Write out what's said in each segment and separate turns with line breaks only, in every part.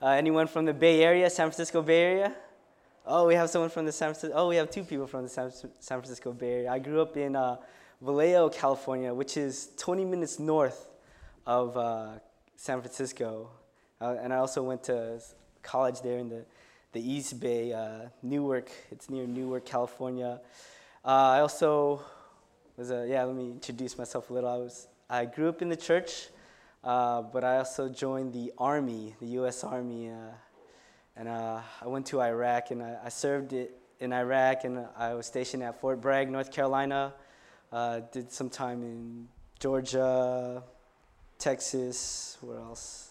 Anyone from the Bay Area, San Francisco Bay Area? Oh, we have someone from the we have two people from the San Francisco Bay Area. I grew up in Vallejo, California, which is 20 minutes north of San Francisco. And I also went to college there in the East Bay, Newark. It's near Newark, California. I also let me introduce myself a little. I grew up in the church, but I also joined the Army, the U.S. Army, and I went to Iraq, and I served in Iraq, and I was stationed at Fort Bragg, North Carolina. Did some time in Georgia, Texas, where else?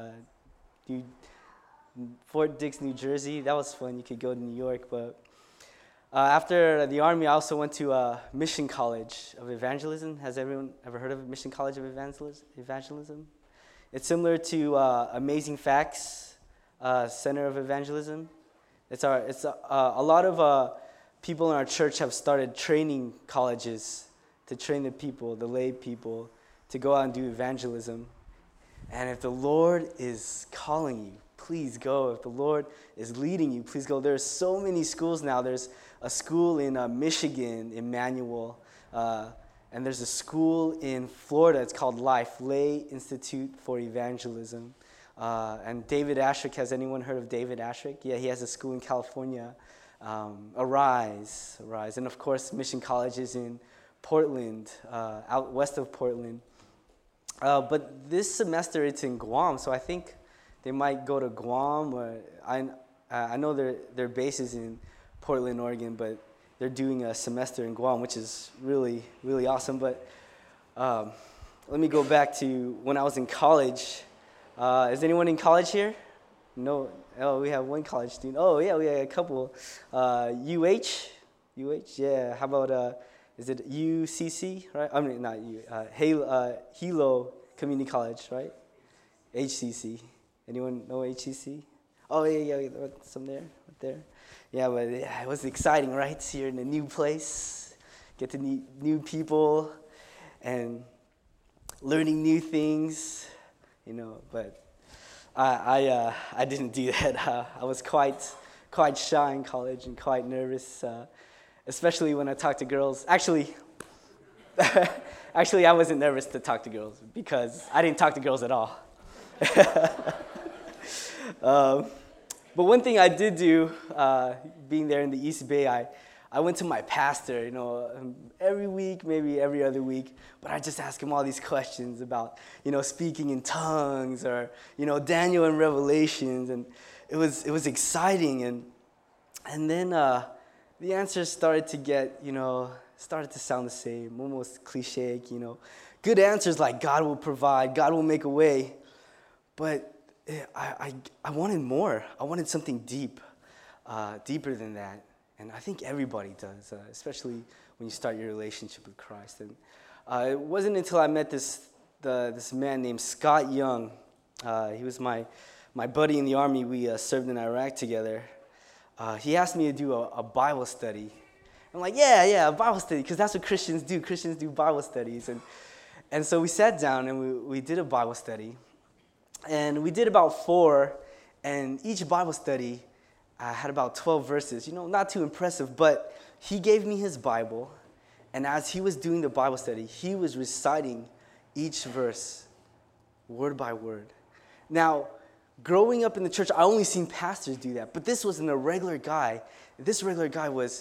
Fort Dix, New Jersey. That was fun. You could go to New York, but after the Army, I also went to Mission College of Evangelism. Has everyone ever heard of Mission College of Evangelism? It's similar to Amazing Facts Center of Evangelism. A lot of people in our church have started training colleges to train the people, the lay people, to go out and do evangelism. And if the Lord is calling you, please go. If the Lord is leading you, please go. There's so many schools now. There's a school in Michigan, Emmanuel, and there's a school in Florida. It's called Life, Lay Institute for Evangelism. And David Ashrick, has anyone heard of David Ashrick? Yeah, he has a school in California, Arise. And of course, Mission College is in Portland, out west of Portland. But this semester it's in Guam, so I think they might go to Guam. Or I know their base is in Portland, Oregon, but they're doing a semester in Guam, which is really, really awesome. But let me go back to when I was in college. Is anyone in college here? No. Oh, we have one college student. Oh, yeah, we have a couple. UH, yeah. How about, is it UCC, right? I mean, not U. Hilo Community College, right? HCC. Anyone know HCC? Oh, yeah, some there, right there. Yeah, but it was exciting, right? You're in a new place, get to meet new people, and learning new things, But I didn't do that. I was quite shy in college and quite nervous, especially when I talked to girls. Actually, I wasn't nervous to talk to girls because I didn't talk to girls at all. But one thing I did do, being there in the East Bay, I went to my pastor, every week, maybe every other week, but I just ask him all these questions about, speaking in tongues or, Daniel and Revelations, and it was exciting, and then the answers started to sound the same, almost cliche, good answers like God will provide, God will make a way, but I wanted more. I wanted something deeper than that. And I think everybody does, especially when you start your relationship with Christ. And it wasn't until I met this man named Scott Young. He was my buddy in the Army. We served in Iraq together. He asked me to do a Bible study. I'm like, yeah, a Bible study, because that's what Christians do. Christians do Bible studies. And so we sat down and we did a Bible study. And we did about 4, and each Bible study had about 12 verses. Not too impressive, but he gave me his Bible, and as he was doing the Bible study, he was reciting each verse word by word. Now, growing up in the church, I only seen pastors do that, but this wasn't a regular guy. This regular guy was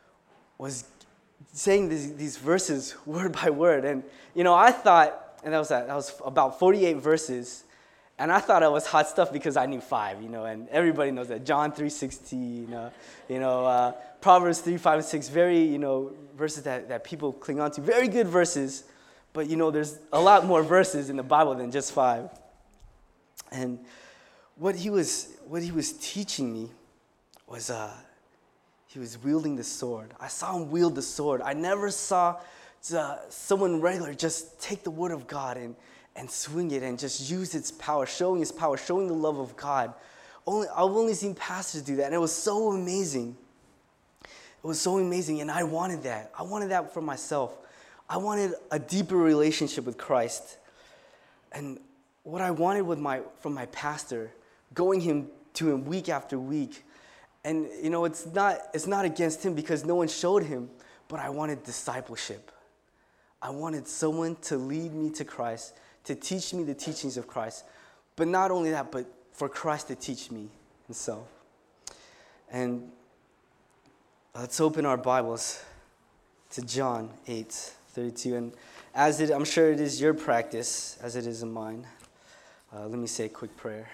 saying these verses word by word, and I thought, and that was about 48 verses. And I thought it was hot stuff because I knew 5, and everybody knows that. John 3:16, Proverbs 3, 5, and 6, very, verses that people cling on to. Very good verses, but, there's a lot more verses in the Bible than just 5. And what he was teaching me was he was wielding the sword. I saw him wield the sword. I never saw someone regular just take the word of God and swing it and just use its power, showing the love of God. I've only seen pastors do that, and it was so amazing. It was so amazing, and I wanted that. I wanted that for myself. I wanted a deeper relationship with Christ. And what I wanted from my pastor going to him week after week. And, it's not against him because no one showed him, but I wanted discipleship. I wanted someone to lead me to Christ, to teach me the teachings of Christ. But not only that, but for Christ to teach me himself. And let's open our Bibles to John 8:32. And I'm sure it is your practice, as it is in mine, let me say a quick prayer.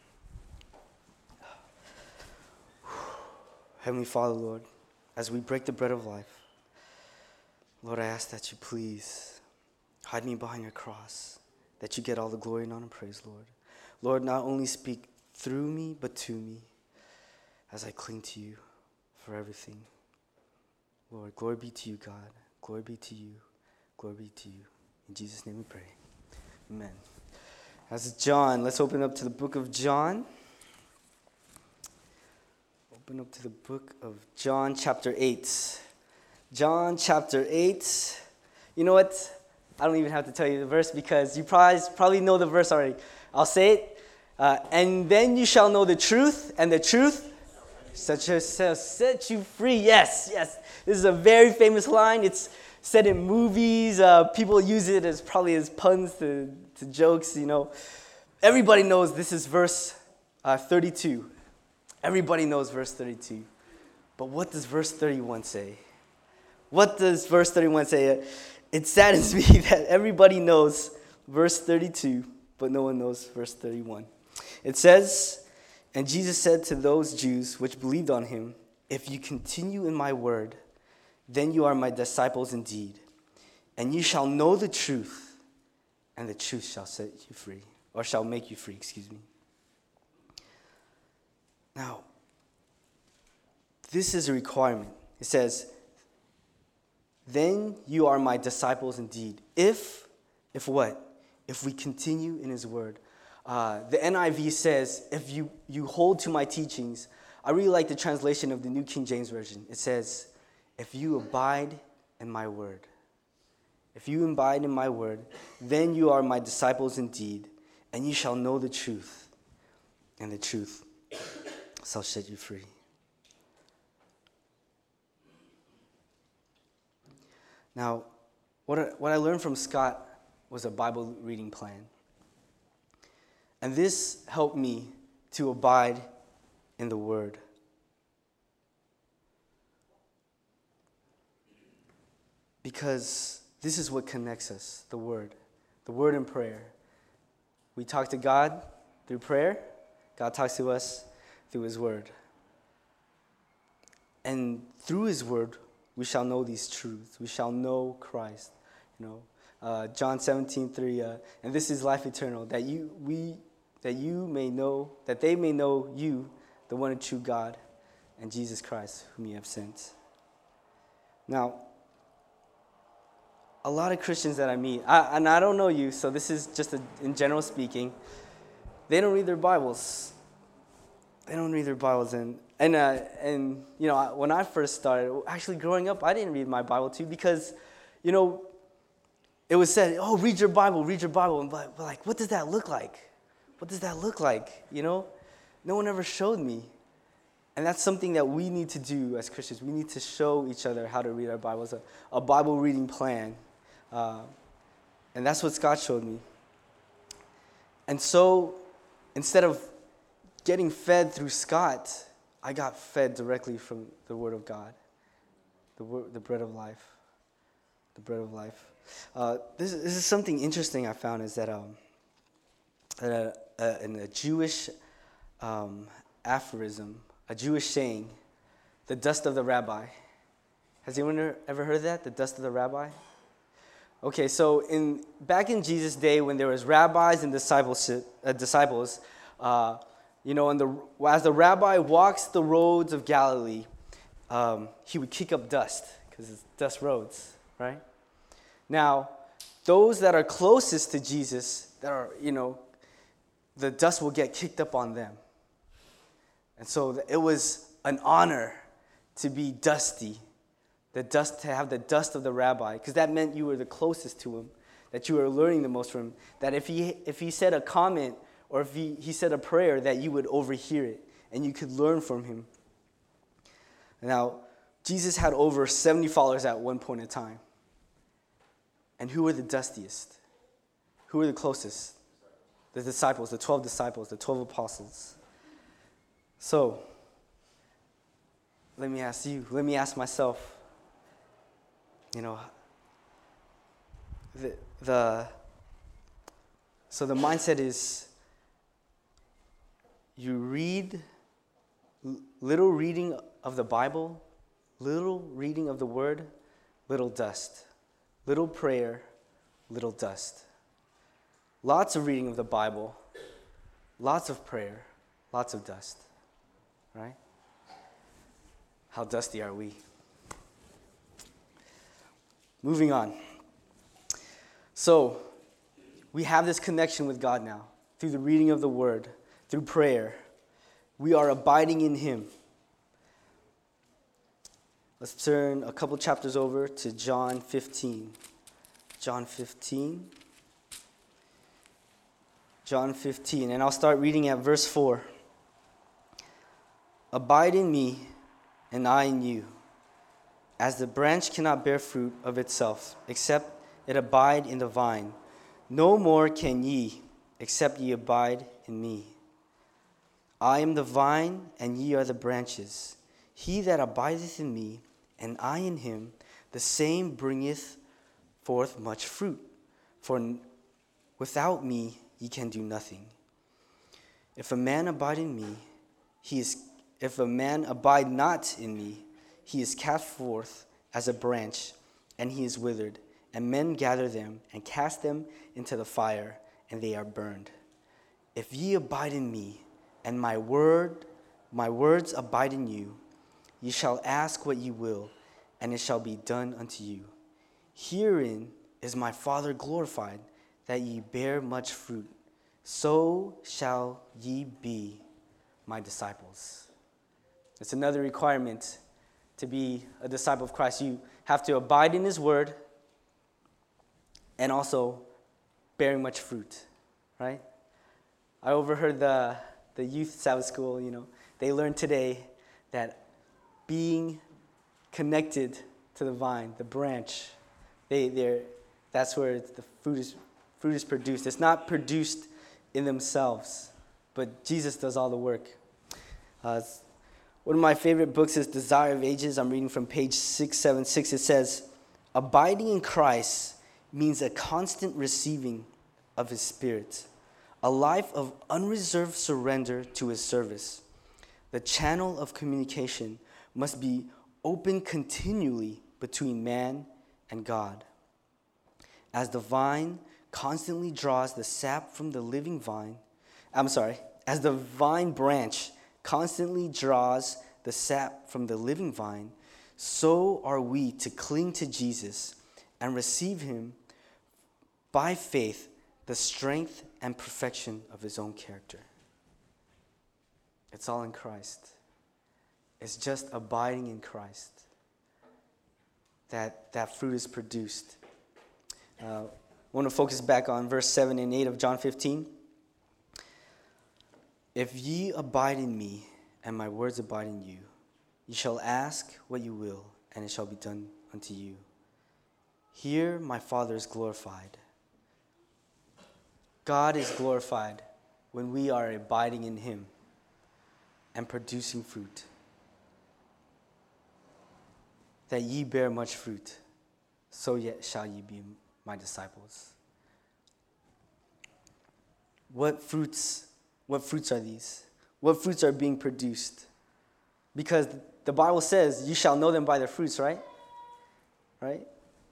Heavenly Father, Lord, as we break the bread of life, Lord, I ask that you please hide me behind your cross, that you get all the glory and honor and praise, Lord. Lord, not only speak through me, but to me, as I cling to you for everything. Lord, glory be to you, God. Glory be to you. Glory be to you. In Jesus' name we pray. Amen. As John, let's open up to the book of John. Open up to the book of John, chapter 8. John, chapter 8. You know what? I don't even have to tell you the verse because you probably know the verse already. I'll say it. And then you shall know the truth, and the truth shall set you free. Yes. This is a very famous line. It's said in movies. People use it as puns to jokes, Everybody knows this is verse 32. Everybody knows verse 32. But what does verse 31 say? What does verse 31 say? It saddens me that everybody knows verse 32, but no one knows verse 31. It says, "And Jesus said to those Jews which believed on him, 'If you continue in my word, then you are my disciples indeed. And you shall know the truth, and the truth shall set you free,'" or shall make you free, Now, this is a requirement. It says, "Then you are my disciples indeed." If what? If we continue in his word. The NIV says, "If you hold to my teachings." I really like the translation of the New King James Version. It says, "If you abide in my word." If you abide in my word, then you are my disciples indeed, and you shall know the truth, and the truth shall set you free. Now, what I learned from Scott was a Bible reading plan. And this helped me to abide in the Word. Because this is what connects us, the Word and prayer. We talk to God through prayer. God talks to us through his Word. And through his Word, we shall know these truths. We shall know Christ. John 17:3, and this is life eternal, that they may know you, the one and true God, and Jesus Christ, whom you have sent. Now, a lot of Christians that I meet, and I don't know you, so this is just in general speaking, they don't read their Bibles. They don't read their Bibles, and when I first started, actually growing up, I didn't read my Bible too because, it was said, "Oh, read your Bible," but like, what does that look like? What does that look like? No one ever showed me, and that's something that we need to do as Christians. We need to show each other how to read our Bibles, a Bible reading plan, and that's what Scott showed me. And so, instead of getting fed through Scott, I got fed directly from the Word of God, the bread of life. The bread of life. This is something interesting I found is that in a Jewish aphorism, a Jewish saying, "The dust of the rabbi." Has anyone ever heard that? The dust of the rabbi? Okay, so back in Jesus' day, when there was rabbis and disciples, as the rabbi walks the roads of Galilee, he would kick up dust because it's dust roads, right? Now, those that are closest to Jesus, the dust will get kicked up on them. And so it was an honor to be dusty, to have the dust of the rabbi, because that meant you were the closest to him, that you were learning the most from him. That if he said a comment or if he said a prayer, that you would overhear it and you could learn from him. Now, Jesus had over 70 followers at one point in time. And who were the dustiest? Who were the closest? The disciples, the 12 disciples, the 12 apostles. So, let me ask myself, so the mindset is, you read little reading of the Bible, little reading of the Word, little dust. Little prayer, little dust. Lots of reading of the Bible, lots of prayer, lots of dust. Right? How dusty are we? Moving on. So, we have this connection with God now through the reading of the Word, through prayer. We are abiding in Him. Let's turn a couple chapters over to John 15. John 15. John 15, and I'll start reading at verse 4. Abide in me, and I in you. As the branch cannot bear fruit of itself, except it abide in the vine, no more can ye, except ye abide in me. I am the vine, and ye are the branches. He that abideth in me, and I in him, the same bringeth forth much fruit. For without me ye can do nothing. If a man abide in me, if a man abide not in me, he is cast forth as a branch, and he is withered, and men gather them and cast them into the fire, and they are burned. If ye abide in me, and my words abide in you, ye shall ask what ye will, and it shall be done unto you. Herein is my Father glorified, that ye bear much fruit. So shall ye be my disciples. It's another requirement to be a disciple of Christ. You have to abide in His word and also bearing much fruit, right? I overheard the youth Sabbath school, they learned today that being connected to the vine, the branch, that's where the fruit is produced. It's not produced in themselves, but Jesus does all the work. One of my favorite books is Desire of Ages. I'm reading from page 676. It says, abiding in Christ means a constant receiving of His Spirit, a life of unreserved surrender to His service. The channel of communication must be open continually between man and God. As the vine constantly draws the sap from the living vine, as the vine branch constantly draws the sap from the living vine, so are we to cling to Jesus and receive Him by faith, the strength and perfection of His own character. It's all in Christ. It's just abiding in Christ that fruit is produced. I want to focus back on verse 7 and 8 of John 15. If ye abide in me, and my words abide in you, ye shall ask what you will, and it shall be done unto you. Here my Father is glorified. God is glorified when we are abiding in Him and producing fruit. That ye bear much fruit, so yet shall ye be my disciples. What fruits are these? What fruits are being produced? Because the Bible says, you shall know them by their fruits, right? Right?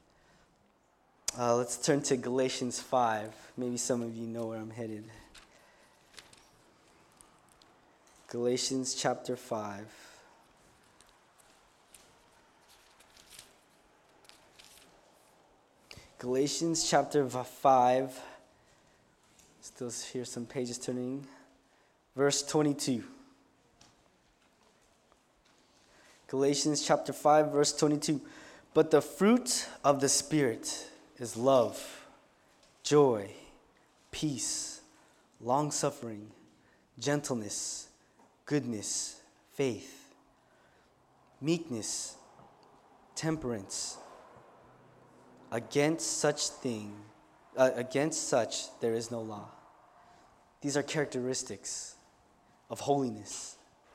Let's turn to Galatians 5. Maybe some of you know where I'm headed. Galatians chapter 5. Galatians chapter 5. Still hear some pages turning. Verse 22. Galatians chapter 5, verse 22. But the fruit of the Spirit is love, joy, peace, long-suffering, gentleness, goodness, faith, meekness, temperance. Against such there is no law. These are characteristics of holiness.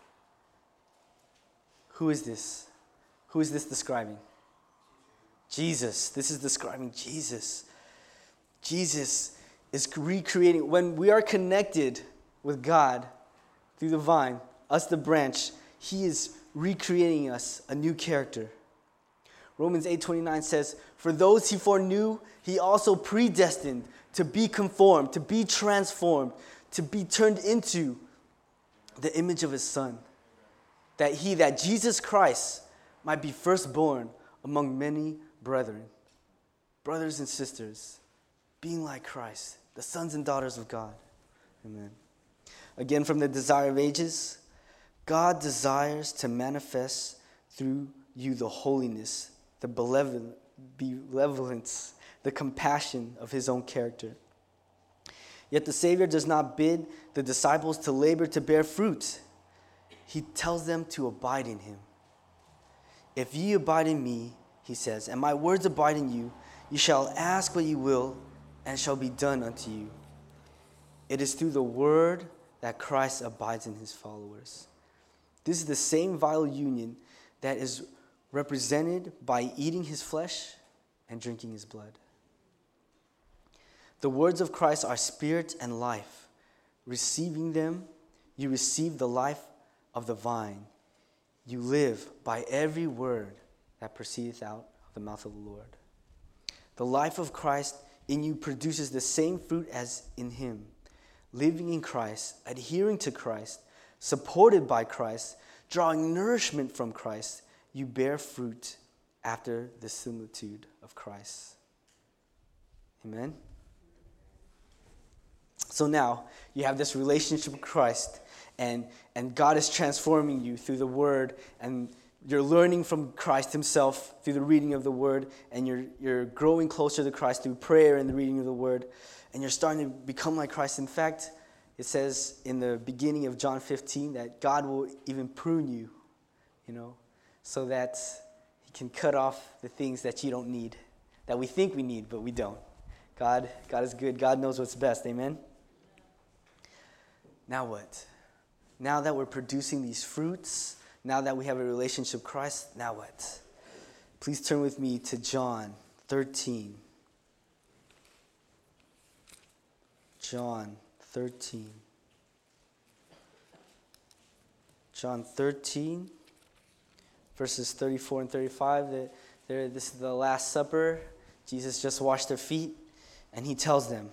Who is this? Who is this describing? Jesus. This is describing Jesus. Jesus is recreating. When we are connected with God through the vine, us the branch, he is recreating us a new character. Romans 8:29 says, "For those he foreknew, he also predestined to be conformed, to be transformed, to be turned into the image of his Son, that Jesus Christ might be firstborn among many brethren." Brothers and sisters, being like Christ, the sons and daughters of God. Amen. Again, from the Desire of Ages, God desires to manifest through you the holiness, the benevolence, the compassion of his own character. Yet the Savior does not bid the disciples to labor to bear fruit. He tells them to abide in him. "If ye abide in me," he says, "and my words abide in you, you shall ask what you will, and it shall be done unto you." It is through the word that Christ abides in his followers. This is the same vital union that is represented by eating his flesh and drinking his blood. The words of Christ are spirit and life. Receiving them, you receive the life of the vine. You live by every word that proceedeth out of the mouth of the Lord. The life of Christ in you produces the same fruit as in him. Living in Christ, adhering to Christ, supported by Christ, drawing nourishment from Christ, you bear fruit after the similitude of Christ. Amen? So now you have this relationship with Christ, and God is transforming you through the Word, and you're learning from Christ himself through the reading of the Word, and you're growing closer to Christ through prayer and the reading of the Word, and you're starting to become like Christ. In fact, it says in the beginning of John 15 that God will even prune you, so that he can cut off the things that you don't need, that we think we need, but we don't. God is good. God knows what's best. Amen? Now what? Now that we're producing these fruits, now that we have a relationship with Christ, now what? Please turn with me to John 13. John 13. John 13, verses 34 and 35. This is the Last Supper. Jesus just washed their feet, and he tells them,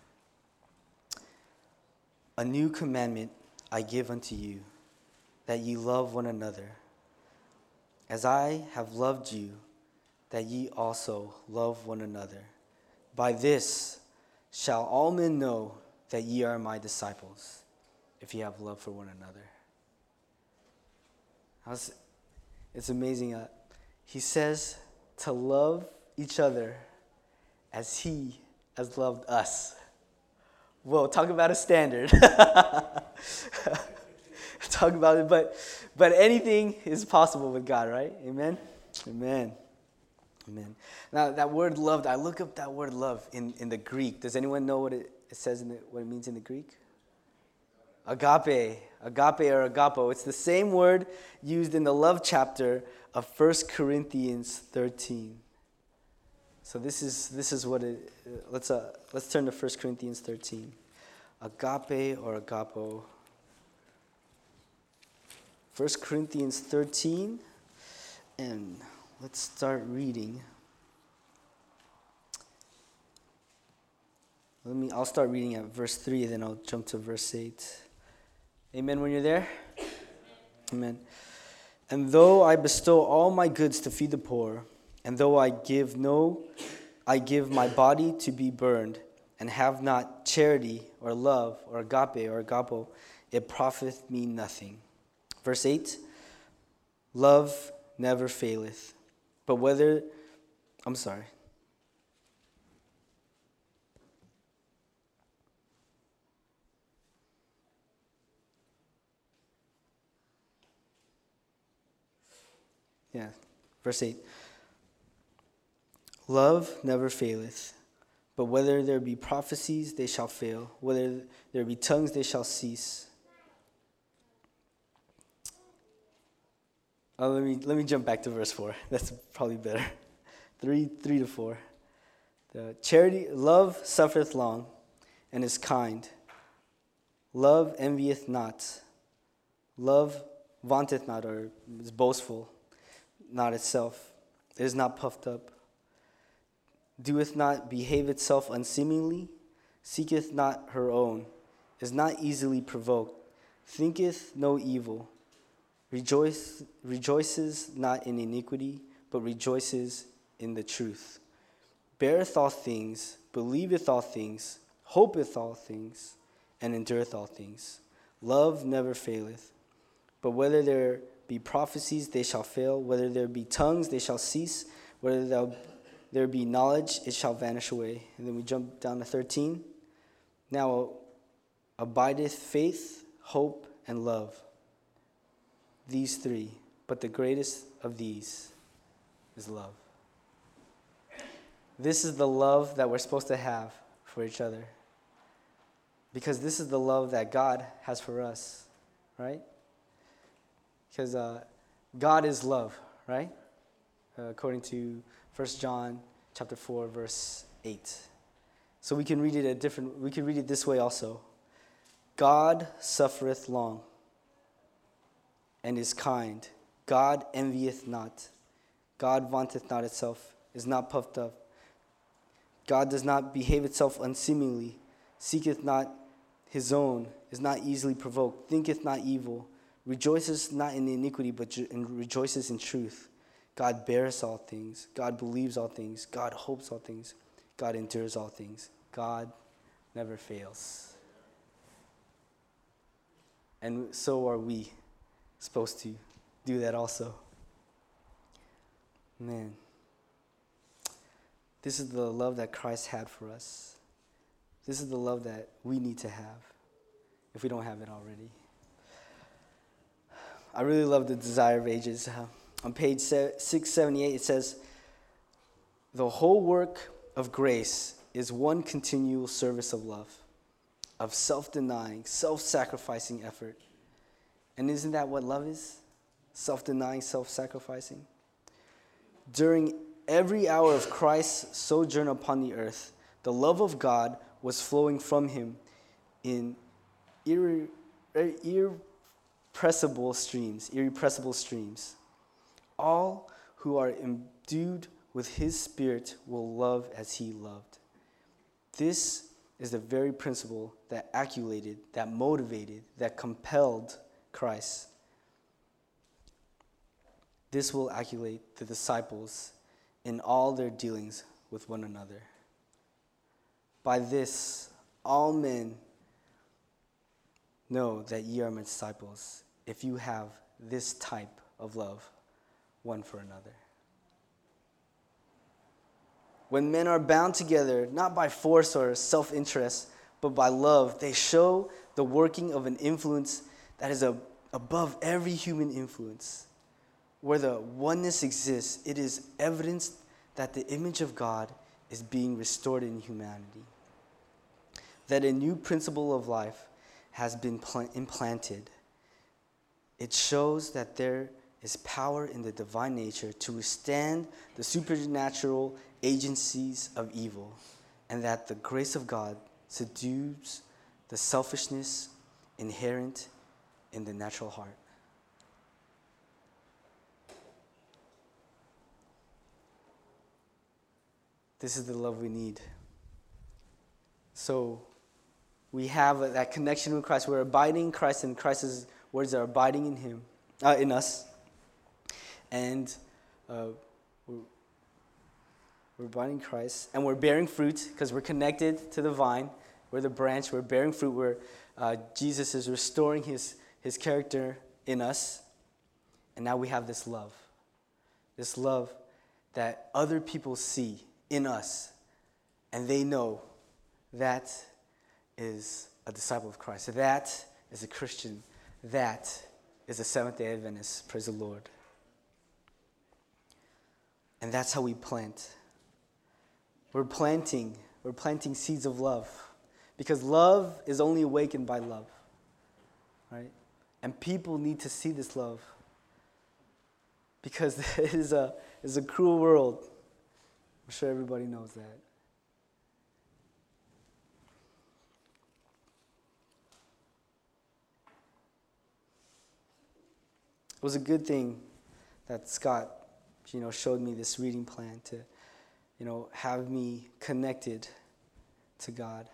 "A new commandment I give unto you, that ye love one another. As I have loved you, that ye also love one another. By this shall all men know that ye are my disciples, if ye have love for one another." It's amazing. He says to love each other as he has loved us. Whoa, talk about a standard. Talk about it, but anything is possible with God, right? Amen? Amen. Amen. Now, that word loved, I look up that word love in the Greek. Does anyone know what it says, what it means in the Greek? Agape or agapo. It's the same word used in the love chapter of 1 Corinthians 13. So this is what it. Let's turn to 1 Corinthians 13. Agape or agapo. 1 Corinthians 13, and let's start reading. I'll start reading at verse 3, then I'll jump to verse 8. Amen when you're there? Amen. "And though I bestow all my goods to feed the poor, and though I give my body to be burned, and have not charity or love or agape or agapo, it profiteth me nothing." Verse 8, "Love never faileth, but whether," I'm sorry. Yeah, verse 8. Love never faileth, but whether there be prophecies, they shall fail. Whether there be tongues, they shall cease. Let me jump back to verse 4. That's probably better. 3 to 4. The love suffereth long, and is kind. Love envieth not. Love vaunteth not, or is boastful, not itself. It is not puffed up. Doeth not behave itself unseemingly. Seeketh not her own. Is not easily provoked. Thinketh no evil. Rejoices not in iniquity, but rejoices in the truth. Beareth all things, believeth all things, hopeth all things, and endureth all things. Love never faileth. But whether there be prophecies, they shall fail. Whether there be tongues, they shall cease. Whether there be knowledge, it shall vanish away. And then we jump down to 13. Now abideth faith, hope, and love. These three, but the greatest of these is love. This is the love that we're supposed to have for each other. Because this is the love that God has for us, right? Because God is love, right? According to 1 John chapter 4, verse 8. So we can read it this way also. God suffereth long, and is kind. God envieth not. God vaunteth not itself, is not puffed up. God does not behave itself unseemingly, seeketh not his own, is not easily provoked, thinketh not evil, rejoices not in iniquity, but rejoices in truth. God bears all things. God believes all things. God hopes all things. God endures all things. God never fails. And so are we supposed to do that also. Man. This is the love that Christ had for us. This is the love that we need to have if we don't have it already. I really love the Desire of Ages. On page 678, it says, the whole work of grace is one continual service of love, of self-denying, self-sacrificing effort. And isn't that what love is? Self-denying, self-sacrificing. During every hour of Christ's sojourn upon the earth, the love of God was flowing from him in irrepressible streams. All who are endued with his Spirit will love as he loved. This is the very principle that actuated, that motivated, that compelled Christ. This will actuate the disciples in all their dealings with one another. By this, all men know that ye are my disciples, if you have this type of love one for another. When men are bound together, not by force or self-interest, but by love, they show the working of an influence that is above every human influence. Where the oneness exists, it is evidence that the image of God is being restored in humanity. That a new principle of life has been implanted. It shows that there is power in the divine nature to withstand the supernatural agencies of evil, and that the grace of God subdues the selfishness inherent in the natural heart. This is the love we need. So we have that connection with Christ. We're abiding in Christ, and Christ's words are abiding in him, in us. And we're abiding in Christ, and we're bearing fruit because we're connected to the vine. We're the branch. We're bearing fruit where Jesus is restoring his character in us. And now we have this love that other people see in us, and they know that is a disciple of Christ. That is a Christian. That is a Seventh-day Adventist. Praise the Lord. And that's how we plant. We're planting seeds of love. Because love is only awakened by love. Right? And people need to see this love. Because it is a cruel world. I'm sure everybody knows that. It was a good thing that Scott, showed me this reading plan to, have me connected to God.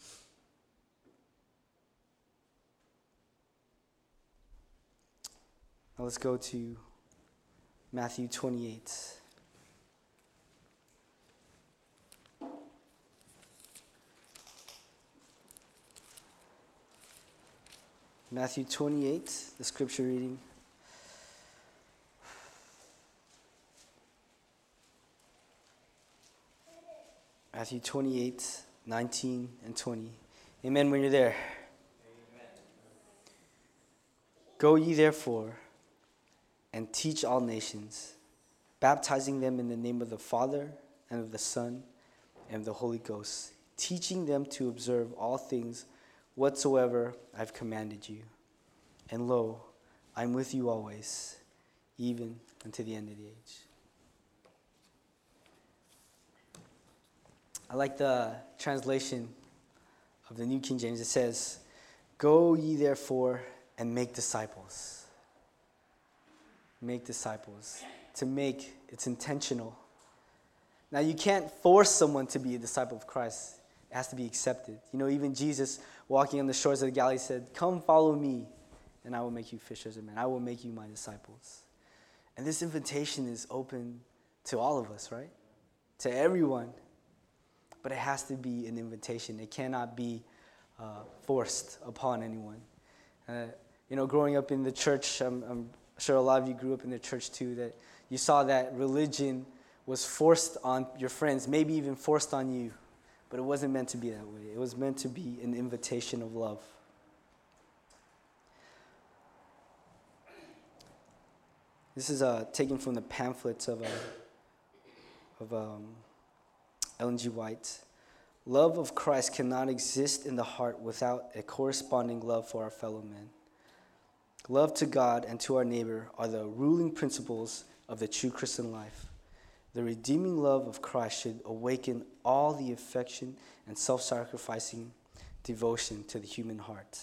Now let's go to Matthew 28. Matthew 28, the scripture reading. Matthew 28, 19 and 20. Amen when you're there. Amen. Go ye therefore and teach all nations, baptizing them in the name of the Father and of the Son and of the Holy Ghost, teaching them to observe all things whatsoever I've commanded you. And lo, I'm with you always, even unto the end of the age. I like the translation of the New King James. It says, go ye therefore and make disciples. Make disciples. To make, it's intentional. Now you can't force someone to be a disciple of Christ. It has to be accepted. Even Jesus walking on the shores of the Galilee said, come follow me and I will make you fishers of men. I will make you my disciples. And this invitation is open to all of us, right? To everyone. But it has to be an invitation. It cannot be forced upon anyone. Growing up in the church, I'm sure a lot of you grew up in the church too, that you saw that religion was forced on your friends, maybe even forced on you. But it wasn't meant to be that way. It was meant to be an invitation of love. This is taken from the pamphlets of Ellen G. White. Love of Christ cannot exist in the heart without a corresponding love for our fellow men. Love to God and to our neighbor are the ruling principles of the true Christian life. The redeeming love of Christ should awaken all the affection and self-sacrificing devotion to the human heart.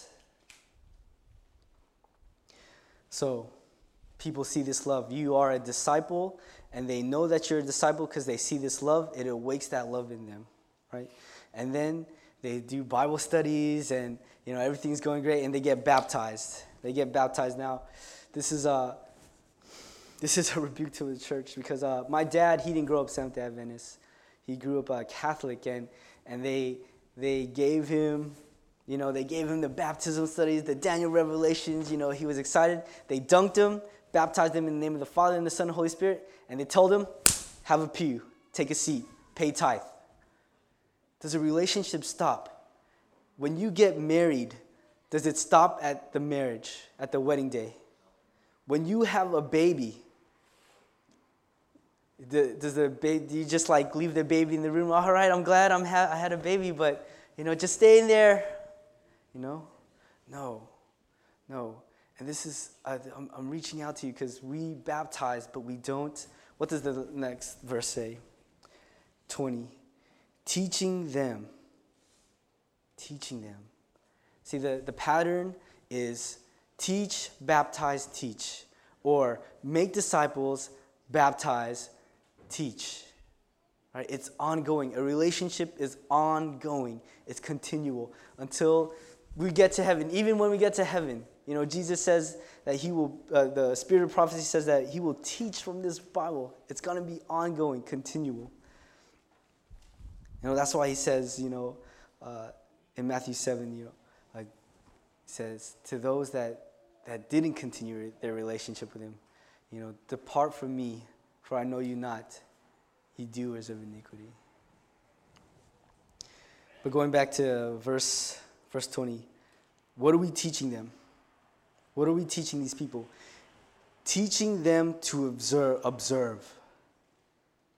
So, people see this love. You are a disciple, and they know that you're a disciple because they see this love. It awakes that love in them, right? And then they do Bible studies, and everything's going great, and they get baptized. Now. This is a rebuke to the church because my dad, he didn't grow up Seventh-day Adventist. He grew up Catholic, and they gave him, the baptism studies, the Daniel revelations. He was excited. They dunked him, baptized him in the name of the Father and the Son and the Holy Spirit, and they told him, have a pew, take a seat, pay tithe. Does a relationship stop? When you get married, does it stop at the marriage, at the wedding day? When you have a baby, do you just leave the baby in the room? All right, I'm glad I had a baby, but just stay in there. No. And this is I'm reaching out to you because we baptize, but we don't. What does the next verse say? 20. Teaching them. See, the pattern is teach, baptize, teach. Or make disciples, baptize, teach. Right? It's ongoing. A relationship is ongoing. It's continual until we get to heaven. Even when we get to heaven, Jesus says that he will, the spirit of prophecy says that he will teach from this Bible. It's going to be ongoing, continual. That's why he says, in Matthew 7, he says, to those that didn't continue their relationship with him, depart from me, for I know you not, ye doers of iniquity. But going back to verse 20, what are we teaching them? What are we teaching these people? Teaching them to observe.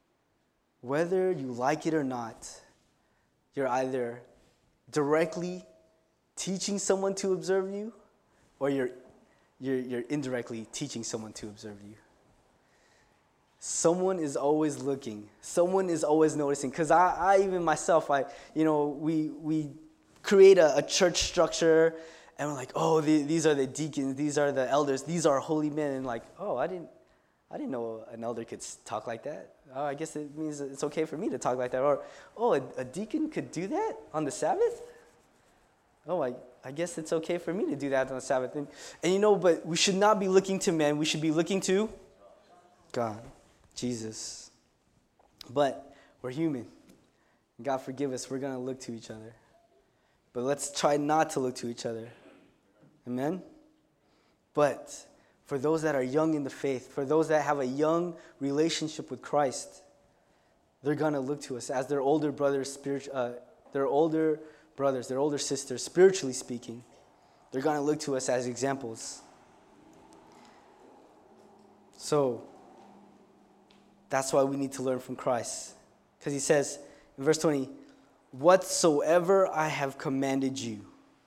whether you like it or not, you're either directly teaching someone to observe you, or you're indirectly teaching someone to observe you. Someone is always looking. Someone is always noticing. Because I even myself, we create a church structure, and we're like, oh, these are the deacons, these are the elders, these are holy men, and like, oh, I didn't know an elder could talk like that. Oh, I guess it means it's okay for me to talk like that. Or, oh, a deacon could do that on the Sabbath? Oh, I guess it's okay for me to do that on the Sabbath. And but we should not be looking to men. We should be looking to God, Jesus. But we're human. God forgive us. We're going to look to each other. But let's try not to look to each other. Amen? But for those that are young in the faith, for those that have a young relationship with Christ, they're going to look to us as their older brothers, their older sisters, spiritually speaking. They're going to look to us as examples. So, that's why we need to learn from Christ. Because he says in verse 20, whatsoever I have commanded you.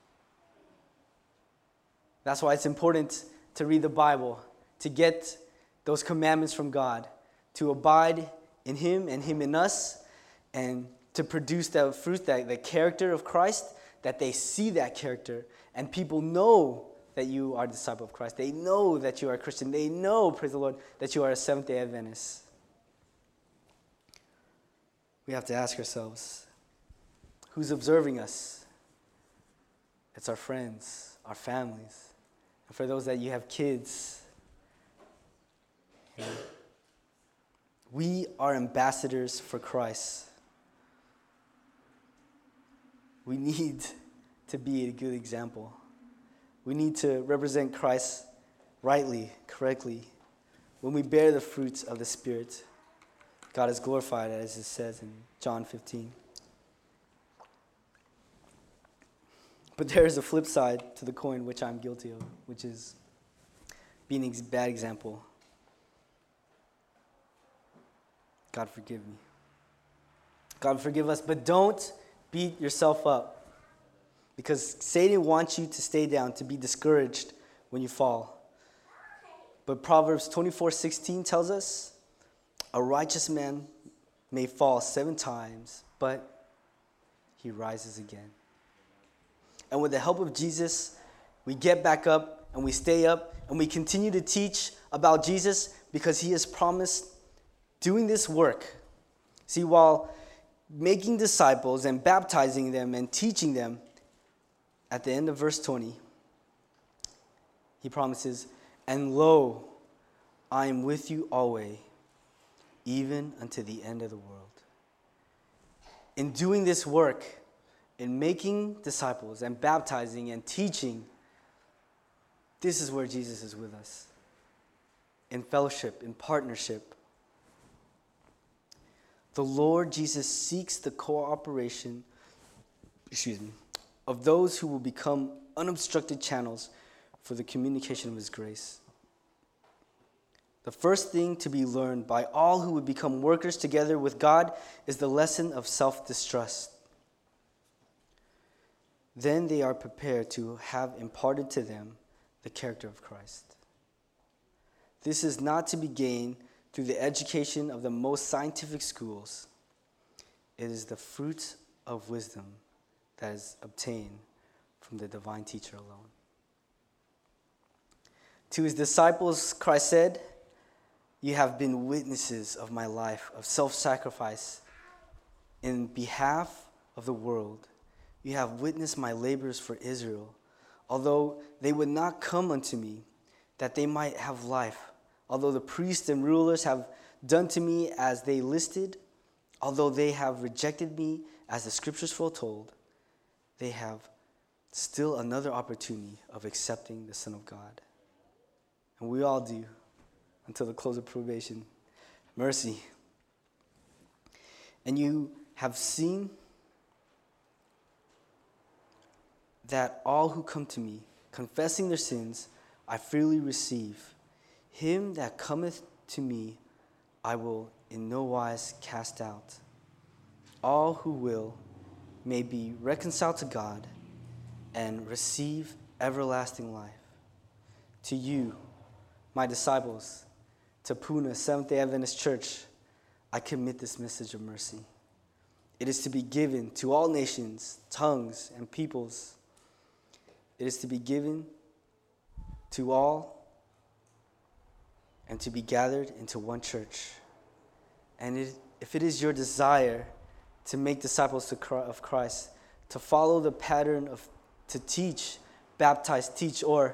That's why it's important to read the Bible, to get those commandments from God, to abide in him and him in us, and to produce that fruit, the character of Christ, that they see that character, and people know that you are a disciple of Christ. They know that you are a Christian. They know, praise the Lord, that you are a Seventh-day Adventist. We have to ask ourselves, who's observing us? It's our friends, our families. And for those that you have kids, we are ambassadors for Christ. We need to be a good example. We need to represent Christ rightly, correctly. When we bear the fruits of the Spirit, God is glorified, as it says in John 15. But there is a flip side to the coin, which I'm guilty of, which is being a bad example. God forgive me. God forgive us, but don't beat yourself up. Because Satan wants you to stay down, to be discouraged when you fall. But Proverbs 24:16 tells us, a righteous man may fall 7 times, but he rises again. And with the help of Jesus, we get back up and we stay up and we continue to teach about Jesus because he has promised doing this work. See, while making disciples and baptizing them and teaching them, at the end of verse 20, he promises, and lo, I am with you always, even unto the end of the world. In doing this work, in making disciples and baptizing and teaching, this is where Jesus is with us. In fellowship, in partnership. The Lord Jesus seeks the cooperation, of those who will become unobstructed channels for the communication of his grace. The first thing to be learned by all who would become workers together with God is the lesson of self-distrust. Then they are prepared to have imparted to them the character of Christ. This is not to be gained through the education of the most scientific schools. It is the fruit of wisdom that is obtained from the divine teacher alone. To his disciples, Christ said, you have been witnesses of my life of self-sacrifice in behalf of the world. You have witnessed my labors for Israel, although they would not come unto me, that they might have life. Although the priests and rulers have done to me as they listed, although they have rejected me as the scriptures foretold, they have still another opportunity of accepting the Son of God. And we all do, until the close of probation. Mercy. And you have seen that all who come to me, confessing their sins, I freely receive. Him that cometh to me, I will in no wise cast out. All who will may be reconciled to God and receive everlasting life. To you, my disciples, to Pune Seventh-day Adventist Church, I commit this message of mercy. It is to be given to all nations, tongues, and peoples. It is to be given to all and to be gathered into one church. And if it is your desire to make disciples of Christ, to follow the pattern to teach, baptize, teach, or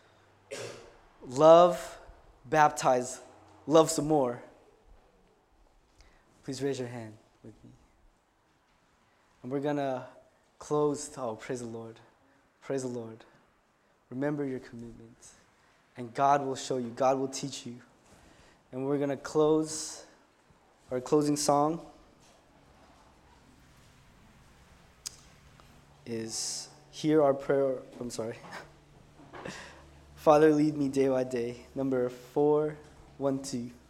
love, baptize, love some more, please raise your hand with me. And we're going to close. Oh, praise the Lord. Praise the Lord. Remember your commitment. And God will show you. God will teach you. And we're going to close our closing song is Hear Our Prayer. I'm sorry. Father, lead me day by day. Number 412.